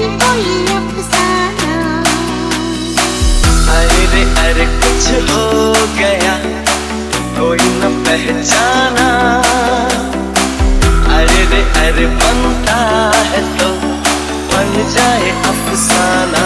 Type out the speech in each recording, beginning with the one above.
कोई अफसाना। अरे रे अरे कुछ हो गया कोई न पहचाना। अरे रे अरे बनता है तो बन जाए अफसाना।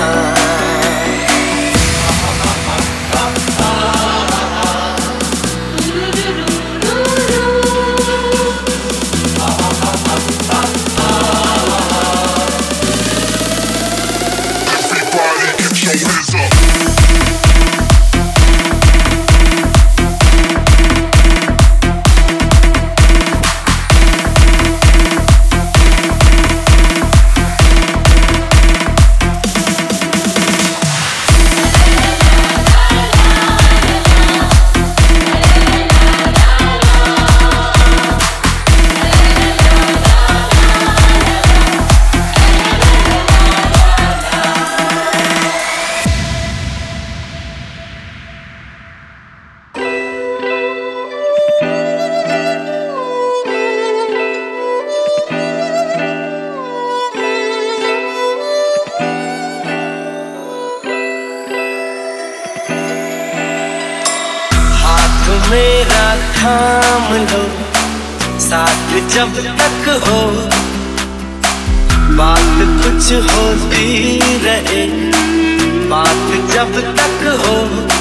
मेरा थाम लो साथ जब तक हो, बात कुछ होती रहे बात जब तक हो।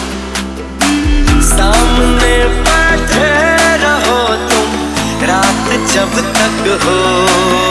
सामने बैठे रहो तुम रात जब तक हो।